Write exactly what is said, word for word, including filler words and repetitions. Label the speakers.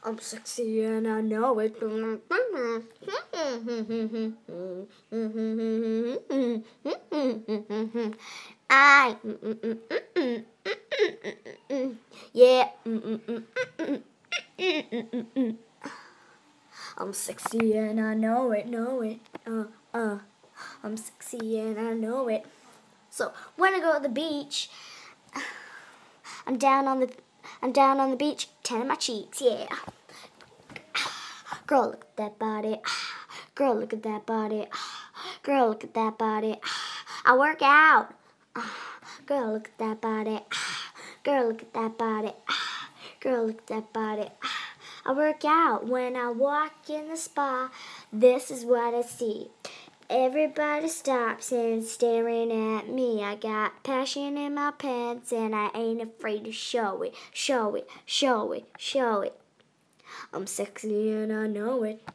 Speaker 1: I'm sexy and I know it. I yeah. I'm sexy and I know it, know it. Uh, uh. I'm sexy and I know it. So when I go to the beach, I'm down on the, I'm down on the beach, tanning my cheeks, yeah. Girl, look at that body. Girl, look at that body. Girl, look at that body. I work out. Girl, look at that body. Girl, look at that body. Girl, look at that body. I work out when I walk in the spa. This is what I see. Everybody stops and staring at me. I got passion in my pants and I ain't afraid to show it, show it, show it, show it. I'm sexy and I know it.